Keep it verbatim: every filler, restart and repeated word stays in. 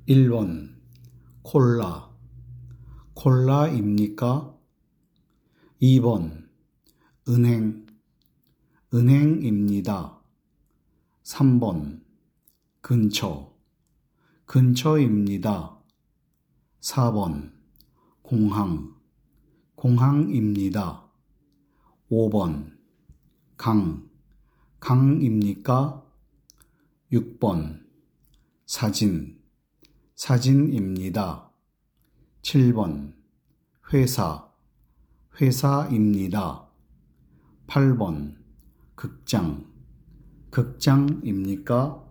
일 번 콜라, 콜라입니까? 이 번 은행, 은행입니다. 삼 번 근처, 근처입니다. 사 번 공항, 공항입니다. 오 번 강, 강입니까? 육 번 사진, 사진입니다. 칠 번 회사, 회사입니다. 팔 번 극장, 극장입니까?